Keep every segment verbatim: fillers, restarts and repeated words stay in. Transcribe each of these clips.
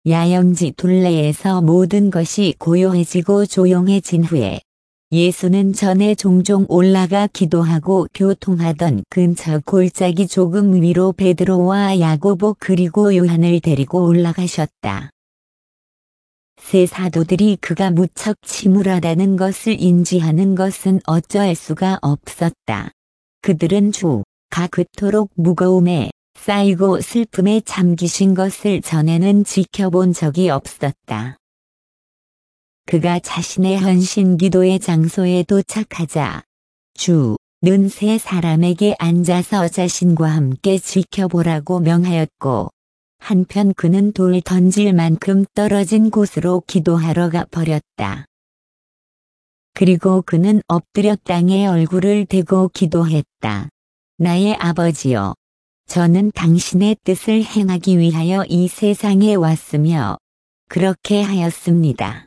야영지 둘레에서 모든 것이 고요해지고 조용해진 후에 예수는 전에 종종 올라가 기도하고 교통하던 근처 골짜기 조금 위로 베드로와 야고보 그리고 요한을 데리고 올라가셨다. 세 사도들이 그가 무척 침울하다는 것을 인지하는 것은 어쩔 수가 없었다. 그들은 주가 그토록 무거움에 쌓이고 슬픔에 잠기신 것을 전에는 지켜본 적이 없었다. 그가 자신의 헌신 기도의 장소에 도착하자 주는 세 사람에게 앉아서 자신과 함께 지켜보라고 명하였고, 한편 그는 돌 던질 만큼 떨어진 곳으로 기도하러 가 버렸다. 그리고 그는 엎드려 땅에 얼굴을 대고 기도했다. 나의 아버지여, 저는 당신의 뜻을 행하기 위하여 이 세상에 왔으며 그렇게 하였습니다.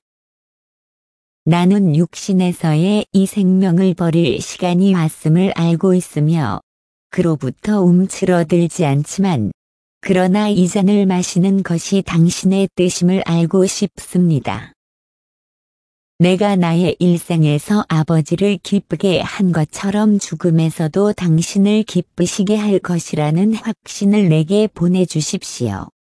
나는 육신에서의 이 생명을 버릴 시간이 왔음을 알고 있으며 그로부터 움츠러들지 않지만 그러나 이 잔을 마시는 것이 당신의 뜻임을 알고 싶습니다. 내가 나의 일생에서 아버지를 기쁘게 한 것처럼 죽음에서도 당신을 기쁘시게 할 것이라는 확신을 내게 보내주십시오.